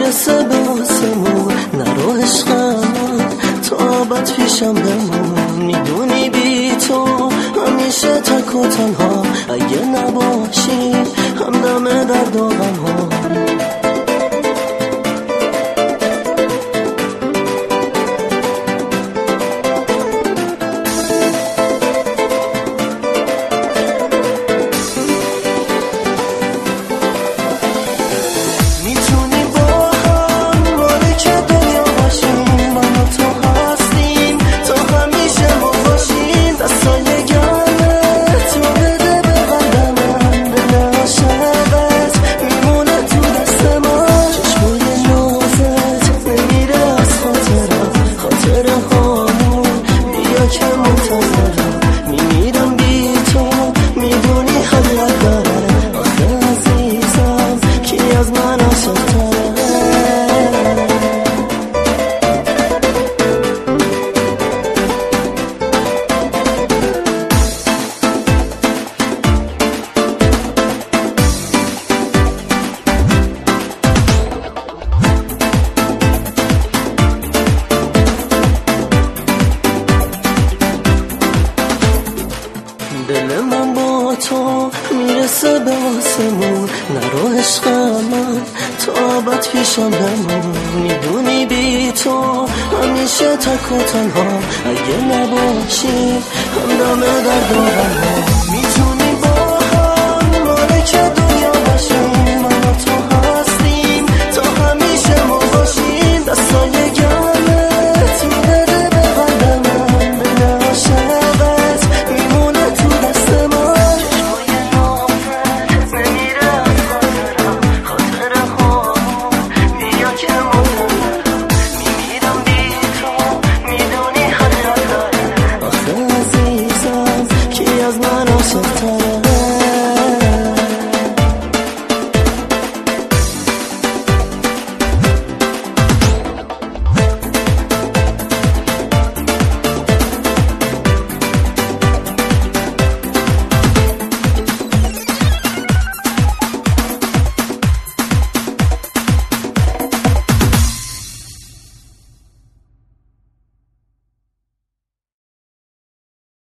میرسه به آسمون. نرو عشقم تا ابد پیشم بمون. میدونی بی تو همیشه تک و تنها، اگه نباشی همدم درد و غم ها. دل من با تو میرسه به آسمون. نرو عشقم تا ابد پیشم بمون. میدونی بی تو همیشه تک و تنها، اگه نباشی همدم درد و غم ها.